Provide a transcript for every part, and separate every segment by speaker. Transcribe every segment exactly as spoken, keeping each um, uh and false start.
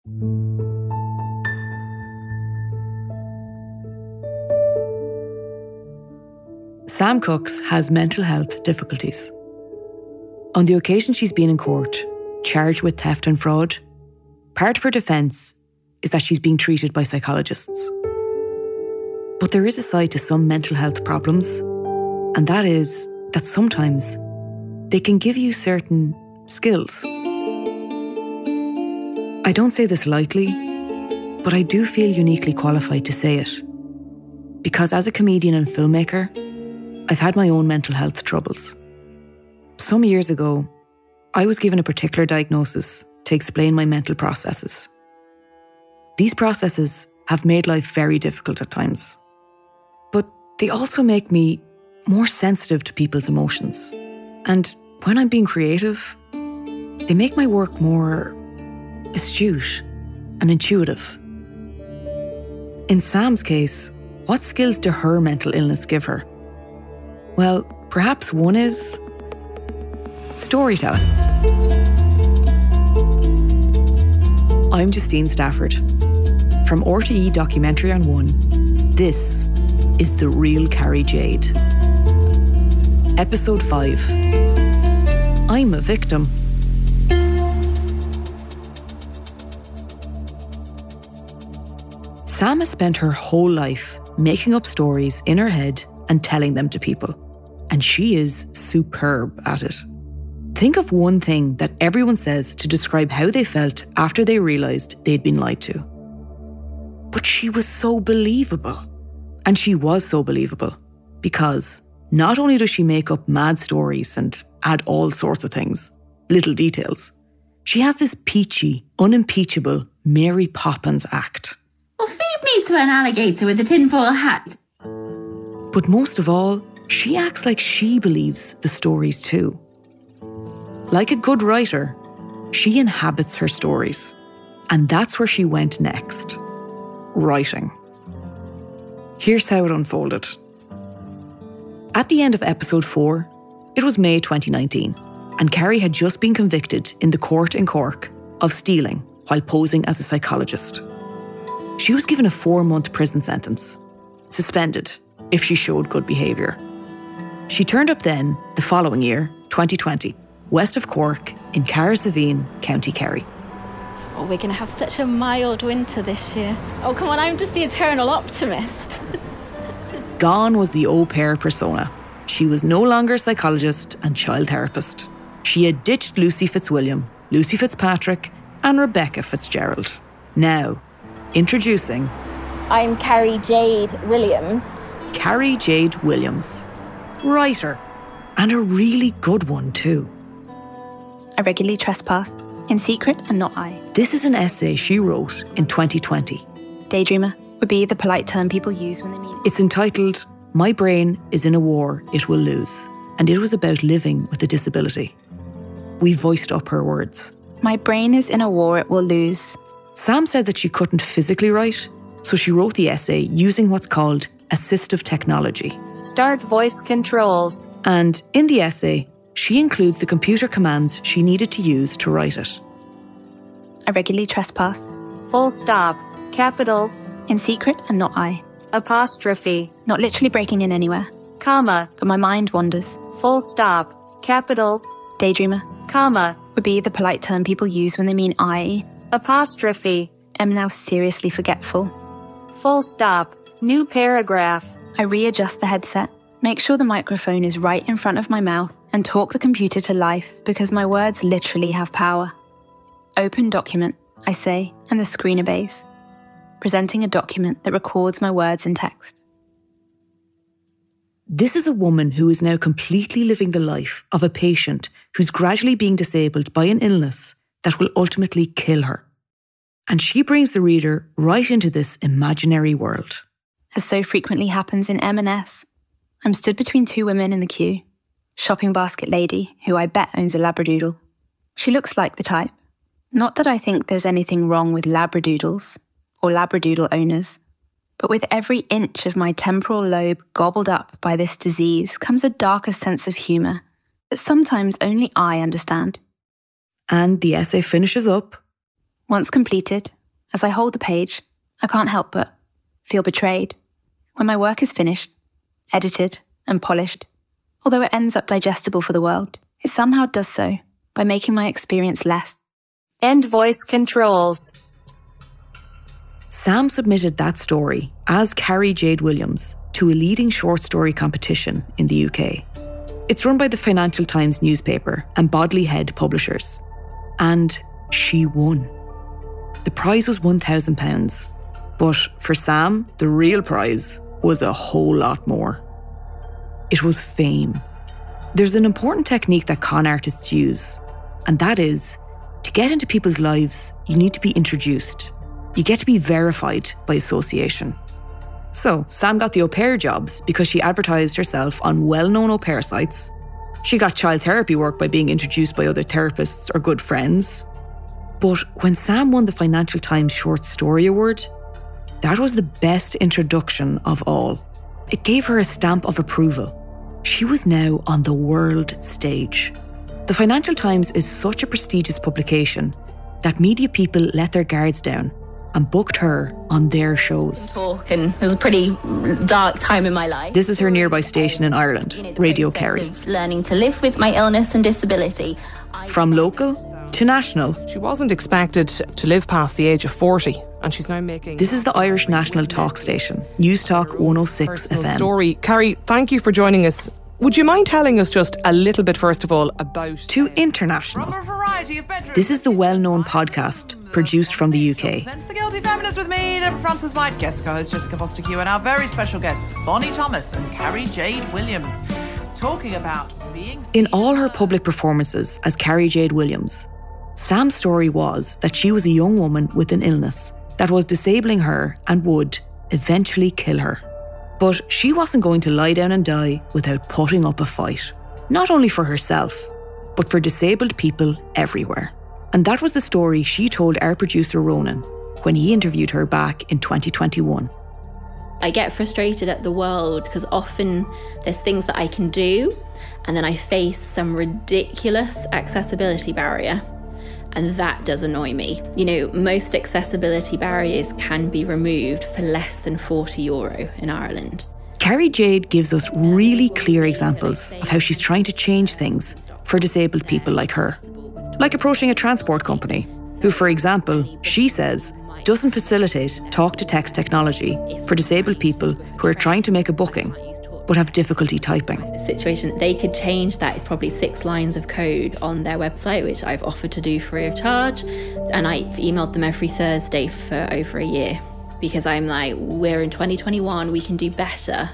Speaker 1: Sam Cooks has mental health difficulties. On the occasion she's been in court, charged with theft and fraud, part of her defence is that she's being treated by psychologists. But there is a side to some mental health problems, and that is that sometimes they can give you certain skills. I don't say this lightly, but I do feel uniquely qualified to say it. Because as a comedian and filmmaker, I've had my own mental health troubles. Some years ago, I was given a particular diagnosis to explain my mental processes. These processes have made life very difficult at times, but they also make me more sensitive to people's emotions. And when I'm being creative, they make my work more astute and intuitive. In Sam's case, what skills do her mental illness give her? Well, perhaps one is storytelling. I'm Justine Stafford. From R T E Documentary on One, this is The Real Carrie Jade. Episode five. I'm a victim. Sam has spent her whole life making up stories in her head and telling them to people. And she is superb at it. Think of one thing that everyone says to describe how they felt after they realised they'd been lied to. But she was so believable. And she was so believable because not only does she make up mad stories and add all sorts of things, little details, she has this peachy, unimpeachable Mary Poppins act.
Speaker 2: Well, feed me to an alligator with a tinfoil hat.
Speaker 1: But most of all, she acts like she believes the stories too. Like a good writer, she inhabits her stories. And that's where she went next. Writing. Here's how it unfolded. At the end of episode four, it was May twenty nineteen, and Carrie had just been convicted in the court in Cork of stealing while posing as a psychologist. She was given a four-month prison sentence, suspended if she showed good behaviour. She turned up then, the following year, twenty twenty, west of Cork in Carrigsaveen, County Kerry.
Speaker 2: Oh, we're going to have such a mild winter this year. Oh, come on, I'm just the eternal optimist.
Speaker 1: Gone was the au pair persona. She was no longer a psychologist and child therapist. She had ditched Lucy Fitzwilliam, Lucy Fitzpatrick and Rebecca Fitzgerald. Now, introducing...
Speaker 2: I'm Carrie Jade Williams.
Speaker 1: Carrie Jade Williams. Writer. And a really good one too.
Speaker 3: I regularly trespass, in secret and not I.
Speaker 1: This is an essay she wrote in twenty twenty.
Speaker 3: Daydreamer would be the polite term people use when they mean...
Speaker 1: It's entitled, My Brain is in a War It Will Lose, and it was about living with a disability. We voiced up her words.
Speaker 3: My brain is in a war it will lose.
Speaker 1: Sam said that she couldn't physically write, so she wrote the essay using what's called assistive technology.
Speaker 4: Start voice controls.
Speaker 1: And in the essay, she includes the computer commands she needed to use to write it.
Speaker 3: I regularly trespass.
Speaker 4: Full stop. Capital.
Speaker 3: In secret and not I.
Speaker 4: Apostrophe.
Speaker 3: Not literally breaking in anywhere.
Speaker 4: Comma.
Speaker 3: But my mind wanders.
Speaker 4: Full stop. Capital.
Speaker 3: Daydreamer.
Speaker 4: Comma.
Speaker 3: Would be the polite term people use when they mean I.
Speaker 4: Apostrophe.
Speaker 3: Am now seriously forgetful.
Speaker 4: Full stop. New paragraph.
Speaker 3: I readjust the headset, make sure the microphone is right in front of my mouth, and talk the computer to life because my words literally have power. Open document, I say, and the screen obeys, presenting a document that records my words in text.
Speaker 1: This is a woman who is now completely living the life of a patient who's gradually being disabled by an illness that will ultimately kill her. And she brings the reader right into this imaginary world.
Speaker 3: As so frequently happens in M and S, I'm stood between two women in the queue. Shopping basket lady, who I bet owns a Labradoodle. She looks like the type. Not that I think there's anything wrong with Labradoodles or Labradoodle owners, but with every inch of my temporal lobe gobbled up by this disease comes a darker sense of humour that sometimes only I understand.
Speaker 1: And the essay finishes up
Speaker 3: Once completed, as I hold the page, I can't help but feel betrayed when my work is finished, edited and polished. Although it ends up digestible for the world, it somehow does so by making my experience less.
Speaker 4: End voice controls.
Speaker 1: Sam submitted that story as Carrie Jade Williams to a leading short story competition in the U K. It's run by the Financial Times newspaper and Bodley Head Publishers. And she won. The prize was one thousand pounds. But for Sam, the real prize was a whole lot more. It was fame. There's an important technique that con artists use, and that is, to get into people's lives, you need to be introduced. You get to be verified by association. So, Sam got the au pair jobs because she advertised herself on well-known au pair sites. She got child therapy work by being introduced by other therapists or good friends. But when Sam won the Financial Times Short Story Award, that was the best introduction of all. It gave her a stamp of approval. She was now on the world stage. The Financial Times is such a prestigious publication that media people let their guards down and booked her on their shows.
Speaker 2: Talk, and it was a pretty dark time in my life.
Speaker 1: This is her nearby station in Ireland, you know, Radio Kerry.
Speaker 2: Learning to live with my illness and disability.
Speaker 1: From local to national.
Speaker 5: She wasn't expected to live past the age of forty, and she's now making...
Speaker 1: This is the Irish National Talk Station, News Talk one oh six F M.
Speaker 5: Story. Carrie, thank you for joining us. Would you mind telling us just a little bit, first of all, about...
Speaker 1: To international. This is the well-known podcast produced from the U K.
Speaker 6: Presents The Guilty Feminist with me, Deborah Francis-White, guest co-host Jessica Foster-Q, and our very special guests, Bonnie Thomas and Carrie Jade Williams, talking about being...
Speaker 1: In all her public performances as Carrie Jade Williams, Sam's story was that she was a young woman with an illness that was disabling her and would eventually kill her. But she wasn't going to lie down and die without putting up a fight. Not only for herself, but for disabled people everywhere. And that was the story she told our producer Ronan when he interviewed her back in twenty twenty-one.
Speaker 2: I get frustrated at the world because often there's things that I can do and then I face some ridiculous accessibility barrier. And that does annoy me. You know, most accessibility barriers can be removed for less than forty euro in Ireland.
Speaker 1: Carrie Jade gives us really clear examples of how she's trying to change things for disabled people like her. Like approaching a transport company, who, for example, she says, doesn't facilitate talk-to-text technology for disabled people who are trying to make a booking but have difficulty typing.
Speaker 2: The situation, they could change that. It's probably six lines of code on their website, which I've offered to do free of charge. And I've emailed them every Thursday for over a year because I'm like, we're in twenty twenty-one, we can do better.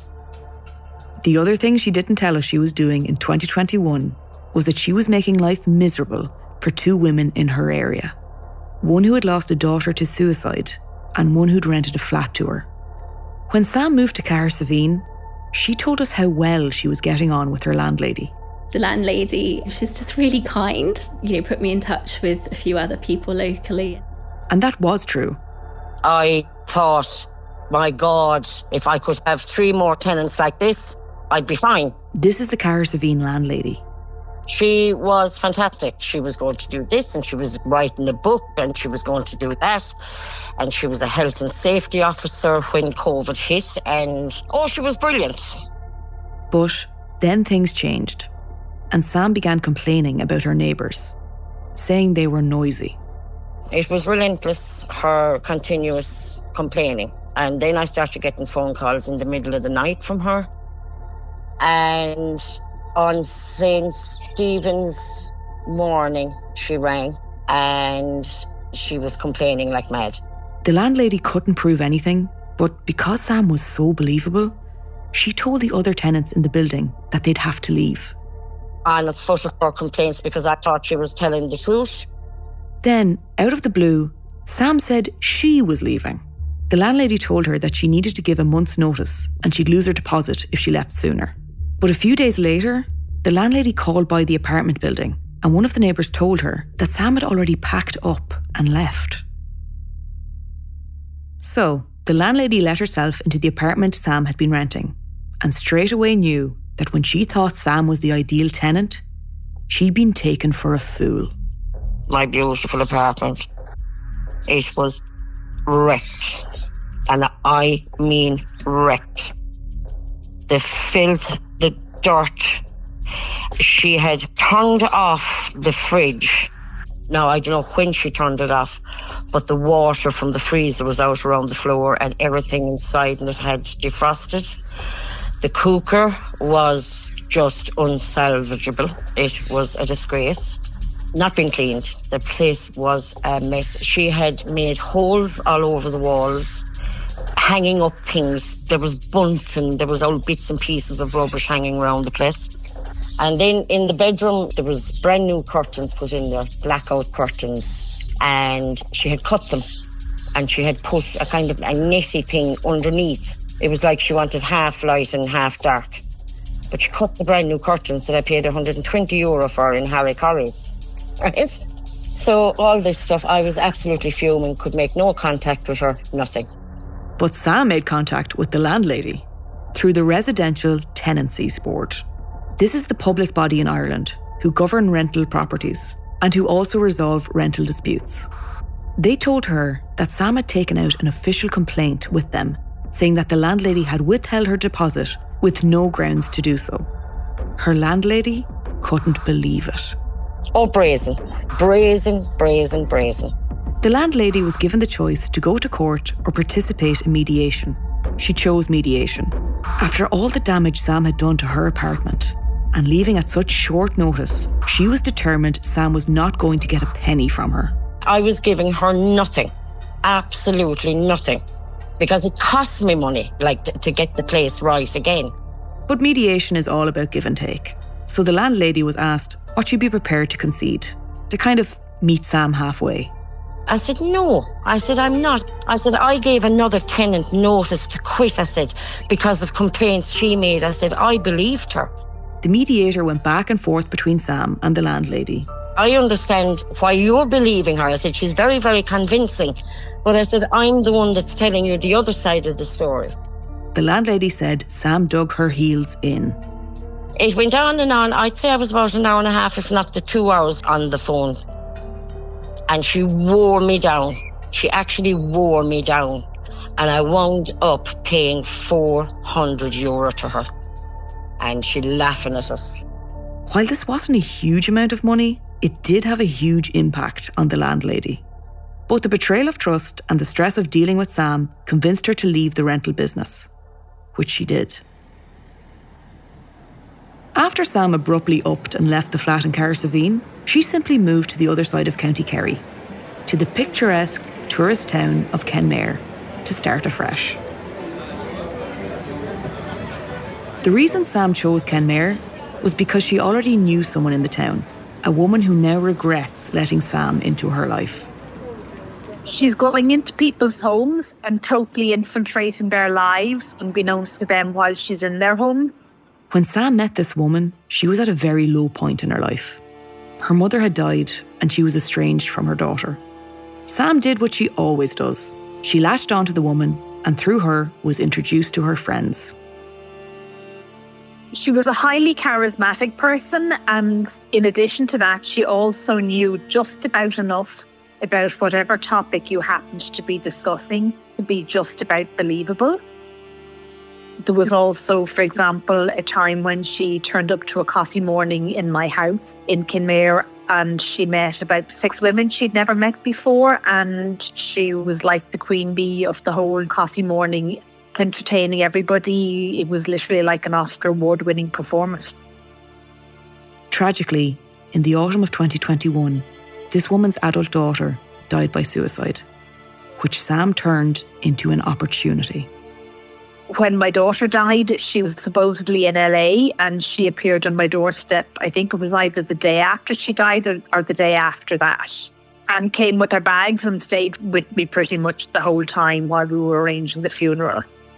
Speaker 1: The other thing she didn't tell us she was doing in twenty twenty-one was that she was making life miserable for two women in her area. One who had lost a daughter to suicide and one who'd rented a flat to her. When Sam moved to Cahersiveen, she told us how well she was getting on with her landlady.
Speaker 2: The landlady, she's just really kind. You know, put me in touch with a few other people locally.
Speaker 1: And that was true.
Speaker 7: I thought, my God, if I could have three more tenants like this, I'd be fine.
Speaker 1: This is the Cahersiveen landlady.
Speaker 7: She was fantastic. She was going to do this and she was writing a book and she was going to do that. And she was a health and safety officer when COVID hit and, oh, she was brilliant.
Speaker 1: But then things changed and Sam began complaining about her neighbours, saying they were noisy.
Speaker 7: It was relentless, her continuous complaining. And then I started getting phone calls in the middle of the night from her. And on Saint Stephen's morning, she rang and she was complaining like mad.
Speaker 1: The landlady couldn't prove anything, but because Sam was so believable, she told the other tenants in the building that they'd have to leave.
Speaker 7: On a foot of her complaints because I thought she was telling the truth.
Speaker 1: Then, out of the blue, Sam said she was leaving. The landlady told her that she needed to give a month's notice and she'd lose her deposit if she left sooner. But a few days later, the landlady called by the apartment building and one of the neighbours told her that Sam had already packed up and left. So, the landlady let herself into the apartment Sam had been renting and straight away knew that when she thought Sam was the ideal tenant, she'd been taken for a fool.
Speaker 7: My beautiful apartment. It was wrecked. And I mean wrecked. The filth, the dirt. She had turned off the fridge. Now, I don't know when she turned it off, but the water from the freezer was out around the floor and everything inside and it had defrosted. The cooker was just unsalvageable. It was a disgrace. Not been cleaned. The place was a mess. She had made holes all over the walls, hanging up things. There was bunting, there was old bits and pieces of rubbish hanging around the place. And then in the bedroom, there was brand new curtains put in there, blackout curtains. And she had cut them. And she had put a kind of a netty thing underneath. It was like she wanted half light and half dark. But she cut the brand new curtains that I paid one hundred twenty euro for in Harry Corrie's. Right? So all this stuff, I was absolutely fuming, could make no contact with her, nothing.
Speaker 1: But Sam made contact with the landlady through the Residential Tenancies Board. This is the public body in Ireland who govern rental properties and who also resolve rental disputes. They told her that Sam had taken out an official complaint with them, saying that the landlady had withheld her deposit with no grounds to do so. Her landlady couldn't believe it.
Speaker 7: Oh, brazen. Brazen, brazen, brazen.
Speaker 1: The landlady was given the choice to go to court or participate in mediation. She chose mediation. After all the damage Sam had done to her apartment, and leaving at such short notice, she was determined Sam was not going to get a penny from her.
Speaker 7: I was giving her nothing. Absolutely nothing. Because it cost me money, like, to, to get the place right again.
Speaker 1: But mediation is all about give and take. So the landlady was asked what she'd be prepared to concede, to kind of meet Sam halfway.
Speaker 7: I said, no. I said, I'm not. I said, I gave another tenant notice to quit, I said, because of complaints she made. I said, I believed her.
Speaker 1: The mediator went back and forth between Sam and the landlady.
Speaker 7: I understand why you're believing her. I said, she's very, very convincing. But I said, I'm the one that's telling you the other side of the story.
Speaker 1: The landlady said Sam dug her heels in.
Speaker 7: It went on and on. I'd say I was about an hour and a half, if not the two hours on the phone. And she wore me down. She actually wore me down. And I wound up paying four hundred euro to her. And she laughing at us.
Speaker 1: While this wasn't a huge amount of money, it did have a huge impact on the landlady. Both the betrayal of trust and the stress of dealing with Sam convinced her to leave the rental business, which she did. After Sam abruptly upped and left the flat in Cahersiveen, she simply moved to the other side of County Kerry, to the picturesque tourist town of Kenmare, to start afresh. The reason Sam chose Kenmare was because she already knew someone in the town, a woman who now regrets letting Sam into her life.
Speaker 8: She's going into people's homes and totally infiltrating their lives, unbeknownst to them, while she's in their home.
Speaker 1: When Sam met this woman, she was at a very low point in her life. Her mother had died and she was estranged from her daughter. Sam did what she always does. She latched onto the woman and through her was introduced to her friends.
Speaker 8: She was a highly charismatic person, and in addition to that, she also knew just about enough about whatever topic you happened to be discussing to be just about believable. There was also, for example, a time when she turned up to a coffee morning in my house in Kenmare, and she met about six women she'd never met before, and she was like the queen bee of the whole coffee morning, entertaining everybody. It was literally like an Oscar award-winning performance.
Speaker 1: Tragically, in the autumn of twenty twenty-one, this woman's adult daughter died by suicide, which Sam turned into an opportunity.
Speaker 8: When my daughter died, she was supposedly in L A and she appeared on my doorstep. I think it was either the day after she died or the day after that, and came with her bags and stayed with me pretty much the whole time while we were arranging the funeral.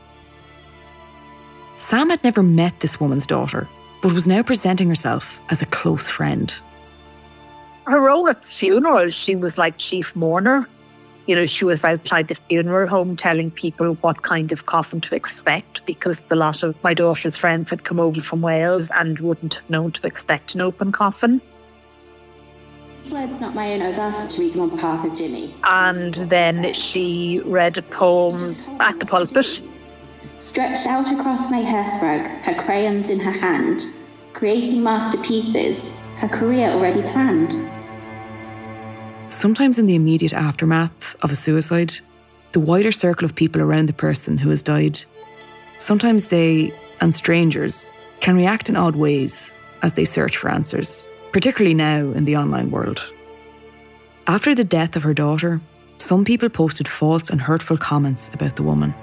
Speaker 1: Sam had never met this woman's daughter, but was now presenting herself as a close friend.
Speaker 8: Her role at the funeral, she was like chief mourner. You know, she was outside the funeral home telling people what kind of coffin to expect, because a lot of my daughter's friends had come over from Wales and wouldn't have known to expect an open coffin.
Speaker 9: Words not my own. I was asked to read them on behalf of Jimmy.
Speaker 8: And then she read a poem at the pulpit.
Speaker 9: Stretched out across my hearthrug, her crayons in her hand, creating masterpieces, her career already planned.
Speaker 1: Sometimes in the immediate aftermath of a suicide, the wider circle of people around the person who has died, sometimes they, and strangers, can react in odd ways as they search for answers, particularly now in the online world. After the death of her daughter, some people posted false and hurtful comments about the woman.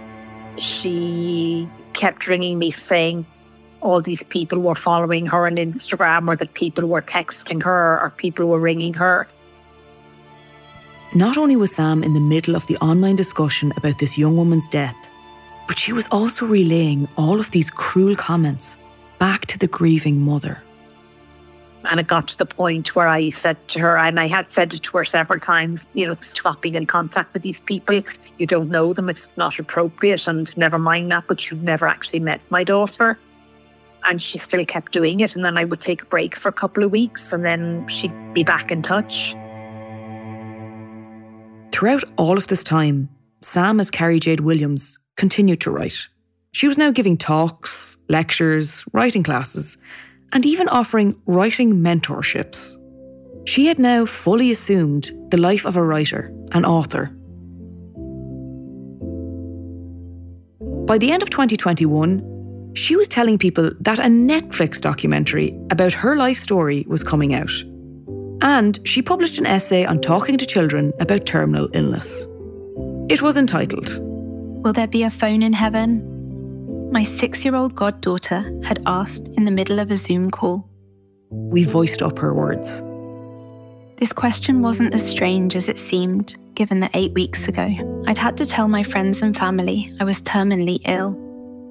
Speaker 8: She kept ringing me saying all these people were following her on Instagram, or that people were texting her, or people were ringing her.
Speaker 1: Not only was Sam in the middle of the online discussion about this young woman's death, but she was also relaying all of these cruel comments back to the grieving mother.
Speaker 8: And it got to the point where I said to her, and I had said it to her several times, you know, stop being in contact with these people. You don't know them, it's not appropriate, and never mind that, but you've never actually met my daughter. And she still kept doing it, and then I would take a break for a couple of weeks, and then she'd be back in touch.
Speaker 1: Throughout all of this time, Sam, as Carrie Jade Williams, continued to write. She was now giving talks, lectures, writing classes, and even offering writing mentorships. She had now fully assumed the life of a writer, an author. By the end of twenty twenty-one, she was telling people that a Netflix documentary about her life story was coming out. And she published an essay on talking to children about terminal illness. It was entitled,
Speaker 3: Will there be a phone in heaven? My six-year-old goddaughter had asked in the middle of a Zoom call.
Speaker 1: We voiced up her words.
Speaker 3: This question wasn't as strange as it seemed, given that eight weeks ago, I'd had to tell my friends and family I was terminally ill.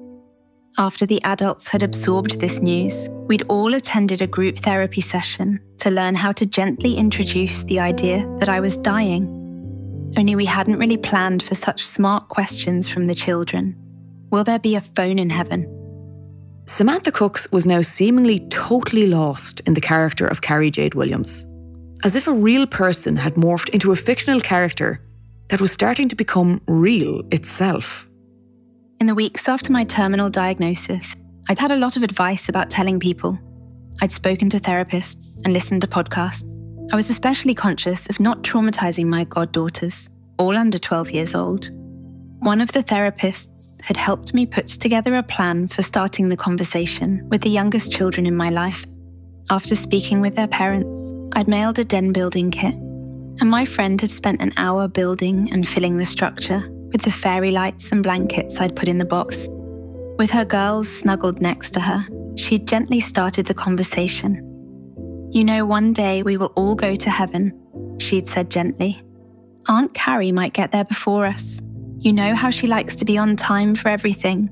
Speaker 3: After the adults had absorbed this news, we'd all attended a group therapy session to learn how to gently introduce the idea that I was dying. Only we hadn't really planned for such smart questions from the children. Will there be a phone in heaven?
Speaker 1: Samantha Cooks was now seemingly totally lost in the character of Carrie Jade Williams, as if a real person had morphed into a fictional character that was starting to become real itself.
Speaker 3: In the weeks after my terminal diagnosis, I'd had a lot of advice about telling people. I'd spoken to therapists and listened to podcasts. I was especially conscious of not traumatising my goddaughters, all under twelve years old. One of the therapists had helped me put together a plan for starting the conversation with the youngest children in my life. After speaking with their parents, I'd mailed a den building kit, and my friend had spent an hour building and filling the structure with the fairy lights and blankets I'd put in the box. With her girls snuggled next to her, she'd gently started the conversation. You know, one day we will all go to heaven, she'd said gently. Aunt Carrie might get there before us. You know how she likes to be on time for everything.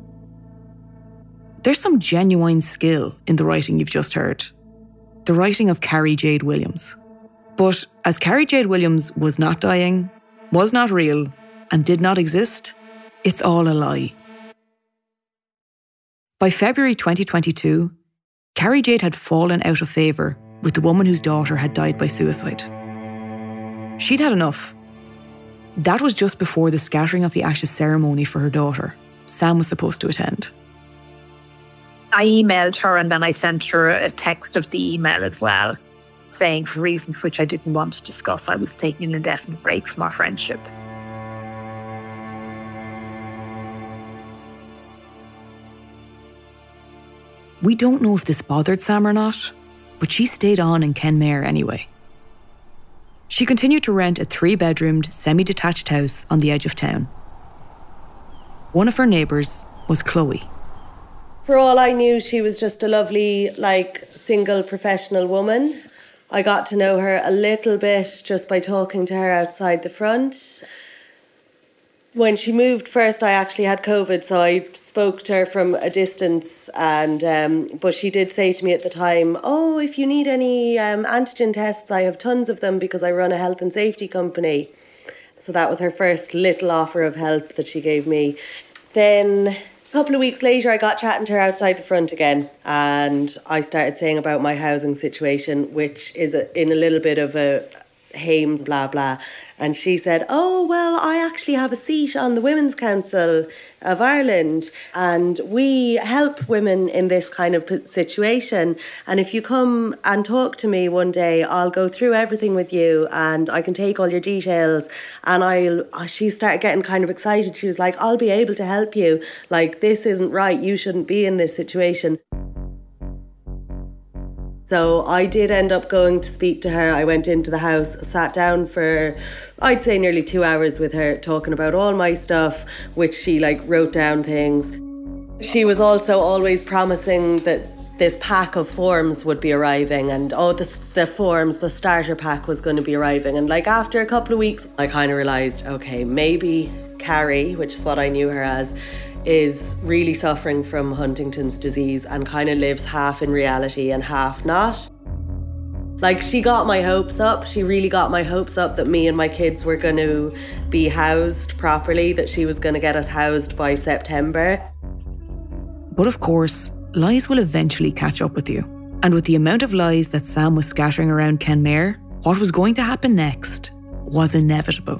Speaker 1: There's some genuine skill in the writing you've just heard. The writing of Carrie Jade Williams. But as Carrie Jade Williams was not dying, was not real, and did not exist, it's all a lie. By February twenty twenty-two, Carrie Jade had fallen out of favour with the woman whose daughter had died by suicide. She'd had enough. That was just before the scattering of the ashes ceremony for her daughter, Sam was supposed to attend.
Speaker 8: I emailed her, and then I sent her a text of the email as well, saying for reasons which I didn't want to discuss, I was taking an indefinite break from our friendship.
Speaker 1: We don't know if this bothered Sam or not, but she stayed on in Kenmare anyway. She continued to rent a three-bedroomed, semi-detached house on the edge of town. One of her neighbours was Chloe.
Speaker 10: For all I knew, she was just a lovely, like, single professional woman. I got to know her a little bit just by talking to her outside the front. When she moved first, I actually had COVID, so I spoke to her from a distance. And um, but she did say to me at the time, oh, if you need any um, antigen tests, I have tons of them because I run a health and safety company. So that was her first little offer of help that she gave me. Then couple of weeks later, I got chatting to her outside the front again, and I started saying about my housing situation, which is a, in a little bit of a Hames blah blah. And she said, oh, well, I actually have a seat on the Women's Council of Ireland, and we help women in this kind of situation. And if you come and talk to me one day, I'll go through everything with you and I can take all your details. And I'll, she started getting kind of excited. She was like, I'll be able to help you. Like, this isn't right. You shouldn't be in this situation. So I did end up going to speak to her. I went into the house, sat down for, I'd say nearly two hours with her, talking about all my stuff, which she like wrote down things. She was also always promising that this pack of forms would be arriving, and oh, the, the forms, the starter pack was going to be arriving. And like after a couple of weeks, I kind of realised, okay, maybe Carrie, which is what I knew her as, is really suffering from Huntington's disease and kind of lives half in reality and half not. Like, she got my hopes up. She really got my hopes up that me and my kids were going to be housed properly, that she was going to get us housed by September.
Speaker 1: But of course, lies will eventually catch up with you. And with the amount of lies that Sam was scattering around Kenmare, what was going to happen next was inevitable.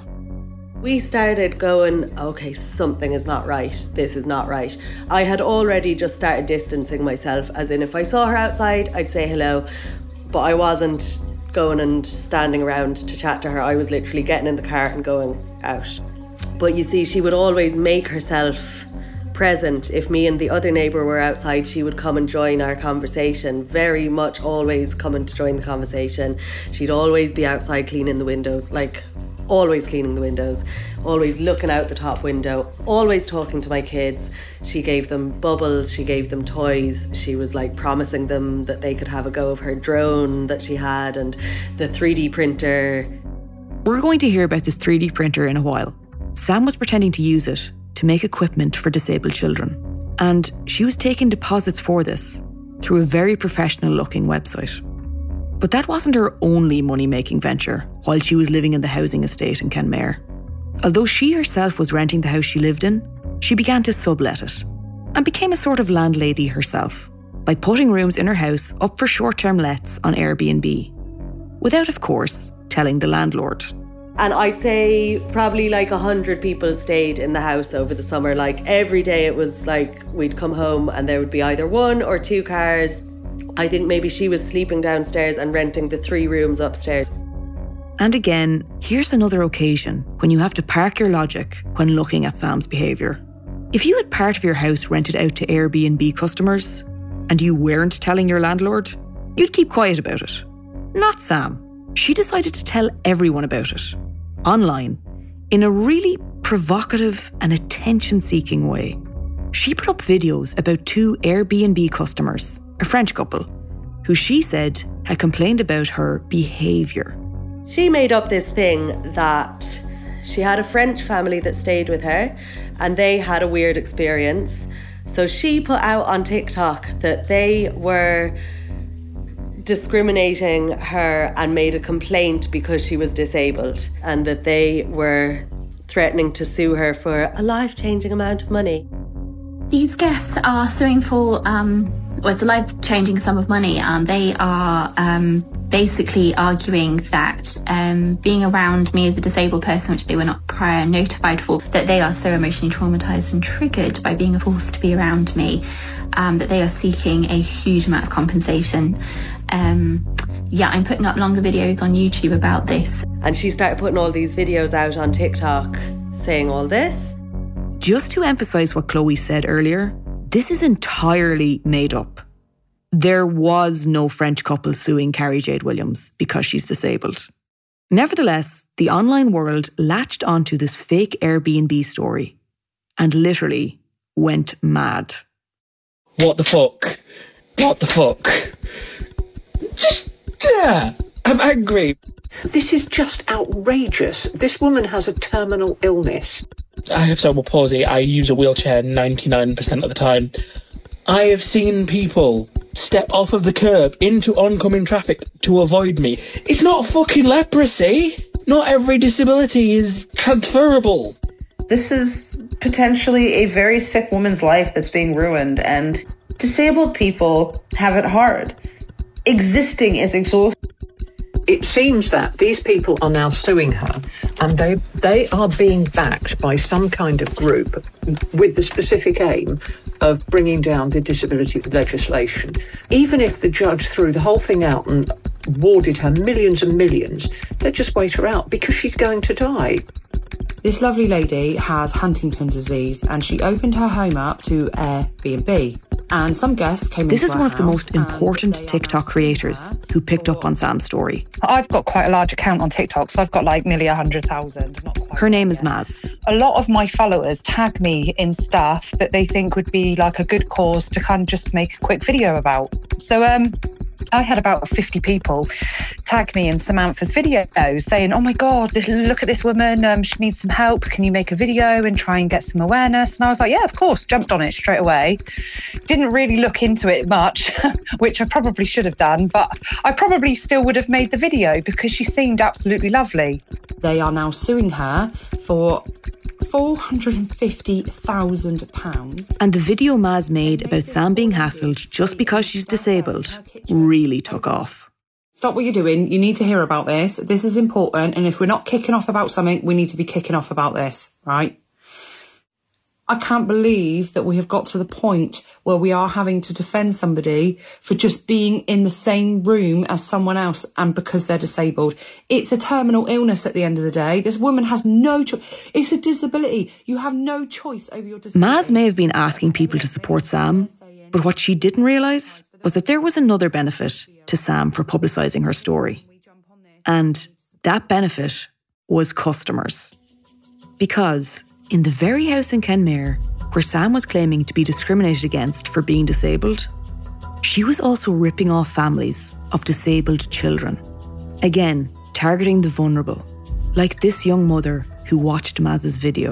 Speaker 10: We started going, okay, something is not right. This is not right. I had already just started distancing myself, as in if I saw her outside, I'd say hello. But I wasn't going and standing around to chat to her. I was literally getting in the car and going out. But you see, she would always make herself present. If me and the other neighbour were outside, she would come and join our conversation, very much always coming to join the conversation. She'd always be outside cleaning the windows, like always cleaning the windows, always looking out the top window, always talking to my kids. She gave them bubbles, she gave them toys. She was like promising them that they could have a go of her drone that she had and the three D printer.
Speaker 1: We're going to hear about this three D printer in a while. Sam was pretending to use it to make equipment for disabled children. And she was taking deposits for this through a very professional looking website. But that wasn't her only money-making venture while she was living in the housing estate in Kenmare. Although she herself was renting the house she lived in, she began to sublet it and became a sort of landlady herself by putting rooms in her house up for short-term lets on Airbnb, without, of course, telling the landlord.
Speaker 10: And I'd say probably like a hundred people stayed in the house over the summer. Like every day it was like we'd come home and there would be either one or two cars. I think maybe she was sleeping downstairs and renting the three rooms upstairs.
Speaker 1: And again, here's another occasion when you have to park your logic when looking at Sam's behaviour. If you had part of your house rented out to Airbnb customers and you weren't telling your landlord, you'd keep quiet about it. Not Sam. She decided to tell everyone about it, online, in a really provocative and attention-seeking way. She put up videos about two Airbnb customers, a French couple, who she said had complained about her behaviour.
Speaker 10: She made up this thing that she had a French family that stayed with her and they had a weird experience. So she put out on TikTok that they were discriminating her and made a complaint because she was disabled, and that they were threatening to sue her for a life-changing amount of money.
Speaker 9: These guests are suing for, um, well, it's a life-changing sum of money. Um, they are um, basically arguing that um, being around me as a disabled person, which they were not prior notified for, that they are so emotionally traumatised and triggered by being forced to be around me, um, that they are seeking a huge amount of compensation. Um, yeah, I'm putting up longer videos on YouTube about this.
Speaker 10: And she started putting all these videos out on TikTok saying all this.
Speaker 1: Just to emphasise what Chloe said earlier, this is entirely made up. There was no French couple suing Carrie Jade Williams because she's disabled. Nevertheless, the online world latched onto this fake Airbnb story and literally went mad.
Speaker 11: What the fuck? What the fuck? Just, yeah, I'm angry.
Speaker 12: This is just outrageous. This woman has a terminal illness.
Speaker 11: I have cerebral palsy. I use a wheelchair ninety-nine percent of the time. I have seen people step off of the curb into oncoming traffic to avoid me. It's not fucking leprosy. Not every disability is transferable.
Speaker 12: This is
Speaker 13: potentially a very sick woman's life that's being ruined, and disabled people have it hard. Existing is exhausting.
Speaker 12: It seems that these people are now suing her, and they they are being backed by some kind of group with the specific aim of bringing down the disability legislation. Even if the judge threw the whole thing out and awarded her millions and millions, they'd just wait her out because she's going to die.
Speaker 14: This lovely lady has Huntington's disease, and she opened her home up to Airbnb. And some guests came
Speaker 1: This
Speaker 14: into
Speaker 1: is one
Speaker 14: our
Speaker 1: of the
Speaker 14: house,
Speaker 1: most important TikTok creators who picked up on Sam's story.
Speaker 15: I've got quite a large account on TikTok, so I've got like nearly one hundred thousand.
Speaker 1: Her name is Maz.
Speaker 15: A lot of my followers tag me in stuff that they think would be like a good cause to kind of just make a quick video about. So um, I had about fifty people tag me in Samantha's videos saying, oh my God, this, look at this woman, um, she needs some help. Can you make a video and try and get some awareness? And I was like, yeah, of course, jumped on it straight away. Didn't really look into it much, which I probably should have done, but I probably still would have made the video because she seemed absolutely lovely.
Speaker 14: They are now suing her for four hundred fifty thousand pounds.
Speaker 1: And the video Maz made about Sam being hassled just because she's disabled really took off.
Speaker 14: Stop what you're doing. You need to hear about this. This is important. And if we're not kicking off about something, we need to be kicking off about this, right? I can't believe that we have got to the point where we are having to defend somebody for just being in the same room as someone else and because they're disabled. It's a terminal illness at the end of the day. This woman has no choice. It's a disability. You have no choice over your disability.
Speaker 1: Maz may have been asking people to support Sam, but what she didn't realise was that there was another benefit to Sam for publicising her story. And that benefit was customers. Because in the very house in Kenmare, where Sam was claiming to be discriminated against for being disabled, she was also ripping off families of disabled children. Again, targeting the vulnerable, like this young mother who watched Maz's video.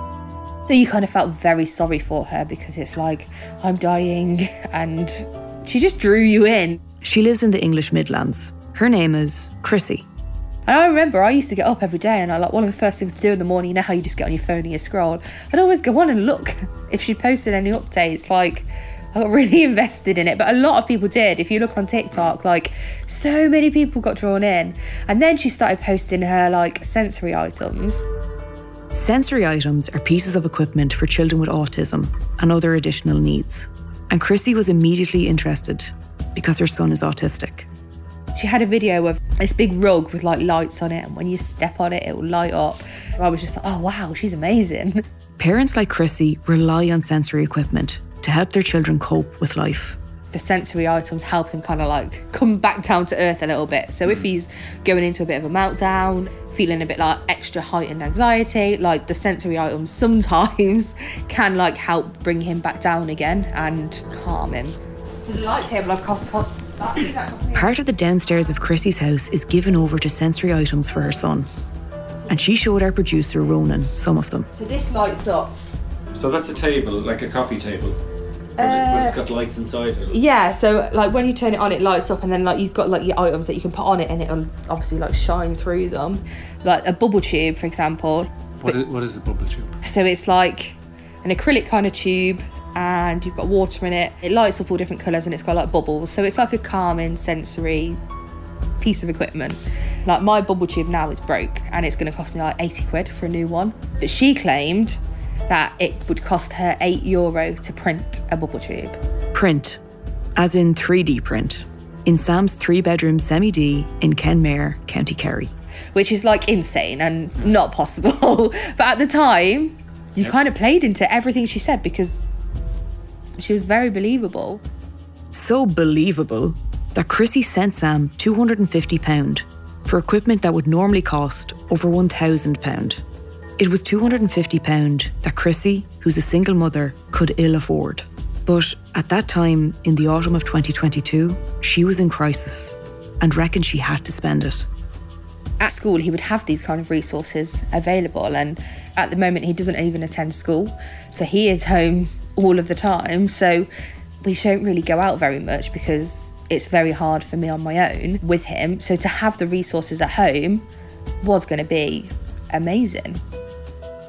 Speaker 16: So you kind of felt very sorry for her because it's like, I'm dying, and she just drew you in.
Speaker 1: She lives in the English Midlands. Her name is Chrissy.
Speaker 16: And I remember I used to get up every day and I like one of the first things to do in the morning, you know how you just get on your phone and you scroll, I'd always go on and look if she posted any updates. Like, I got really invested in it, but a lot of people did. If you look on TikTok, like, so many people got drawn in. And then she started posting her like sensory items.
Speaker 1: Sensory items are pieces of equipment for children with autism and other additional needs. And Chrissy was immediately interested because her son is autistic.
Speaker 16: She had a video of this big rug with like lights on it, and when you step on it, it will light up. I was just like, oh wow, she's amazing.
Speaker 1: Parents like Chrissy rely on sensory equipment to help their children cope with life.
Speaker 16: The sensory items help him kind of like come back down to earth a little bit. So if he's going into a bit of a meltdown, feeling a bit like extra heightened anxiety, like the sensory items sometimes can like help bring him back down again and calm him. So the light table I've cost cost.
Speaker 1: Part of the downstairs of Chrissy's house is given over to sensory items for her son. And she showed our producer, Ronan, some of them.
Speaker 16: So this lights up.
Speaker 17: So that's a table, like a coffee table?
Speaker 16: Uh,
Speaker 17: but it's got lights inside it?
Speaker 16: Yeah, so like when you turn it on, it lights up, and then like you've got like your items that you can put on it and it'll obviously like shine through them. Like a bubble tube, for example.
Speaker 17: What, is, what is a bubble tube?
Speaker 16: So it's like an acrylic kind of tube, and you've got water in it. It lights up all different colours and it's got like bubbles. So it's like a calming sensory piece of equipment. Like my bubble tube now is broke and it's going to cost me like eighty quid for a new one. But she claimed that it would cost her eight euro to print a bubble tube.
Speaker 1: Print, as in three D print, in Sam's three-bedroom semi-D in Kenmare, County Kerry.
Speaker 16: Which is like insane and not possible. But at the time, you yep. kind of played into everything she said because she was very believable.
Speaker 1: So believable that Chrissy sent Sam two hundred fifty pounds for equipment that would normally cost over one thousand pounds. It was two hundred fifty pounds that Chrissy, who's a single mother, could ill afford. But at that time, in the autumn of twenty twenty-two, she was in crisis and reckoned she had to spend it.
Speaker 16: At school, he would have these kind of resources available, and at the moment, he doesn't even attend school. So he is home all of the time, so we don't really go out very much because it's very hard for me on my own with him. So to have the resources at home was going to be amazing.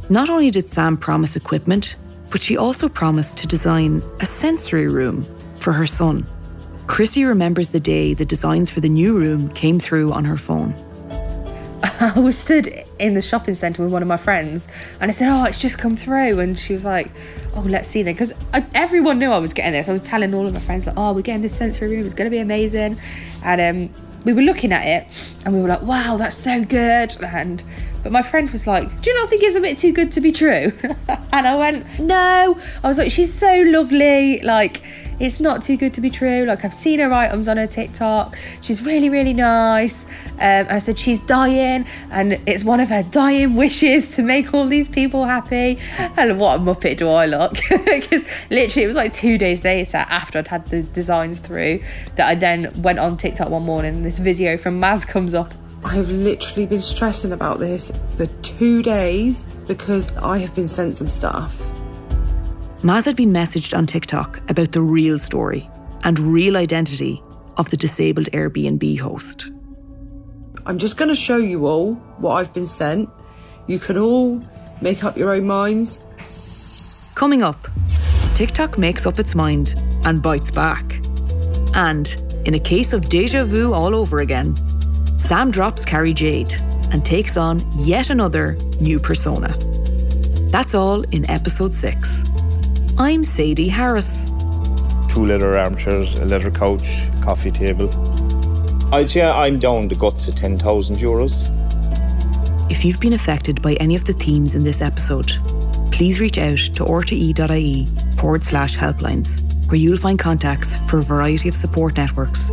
Speaker 1: Not only did Sam promise equipment, but she also promised to design a sensory room for her son. Chrissy remembers the day the designs for the new room came through on her phone.
Speaker 16: I was stood in the shopping centre with one of my friends and I said, oh, it's just come through. And she was like, oh, let's see then. Because everyone knew I was getting this. I was telling all of my friends, like, oh, we're getting this sensory room. It's going to be amazing. And um, we were looking at it and we were like, wow, that's so good. And But my friend was like, do you not think it's a bit too good to be true? And I went, no. I was like, she's so lovely. Like, it's not too good to be true. Like, I've seen her items on her TikTok. She's really, really nice. Um, and I said, she's dying. And it's one of her dying wishes to make all these people happy. And what a muppet do I look? Because literally, it was like two days later after I'd had the designs through that I then went on TikTok one morning and this video from Maz comes up.
Speaker 14: I have literally been stressing about this for two days because I have been sent some stuff.
Speaker 1: Maz had been messaged on TikTok about the real story and real identity of the disabled Airbnb host.
Speaker 14: I'm just going to show you all what I've been sent. You can all make up your own minds.
Speaker 1: Coming up, TikTok makes up its mind and bites back. And in a case of deja vu all over again, Sam drops Carrie Jade and takes on yet another new persona. That's all in episode six. I'm Sadie Harris.
Speaker 18: Two leather armchairs, a leather couch, coffee table. I'd say I'm down the guts of ten thousand euros.
Speaker 1: If you've been affected by any of the themes in this episode, please reach out to rte.ie forward slash helplines, where you'll find contacts for a variety of support networks.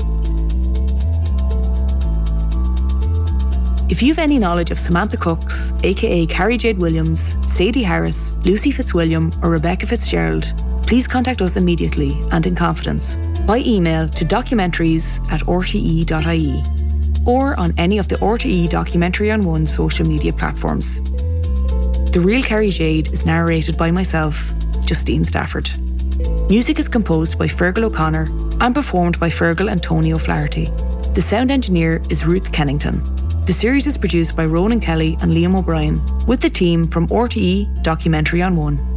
Speaker 1: If you've any knowledge of Samantha Cooks, aka Carrie Jade Williams, Sadie Harris, Lucy Fitzwilliam or Rebecca Fitzgerald, please contact us immediately and in confidence by email to documentaries at rte.ie or on any of the R T E Documentary on One social media platforms. The Real Carrie Jade is narrated by myself, Justine Stafford. Music is composed by Fergal O'Connor and performed by Fergal and Tony O'Flaherty. The sound engineer is Ruth Kennington. The series is produced by Ronan Kelly and Liam O'Brien, with the team from R T E Documentary on One.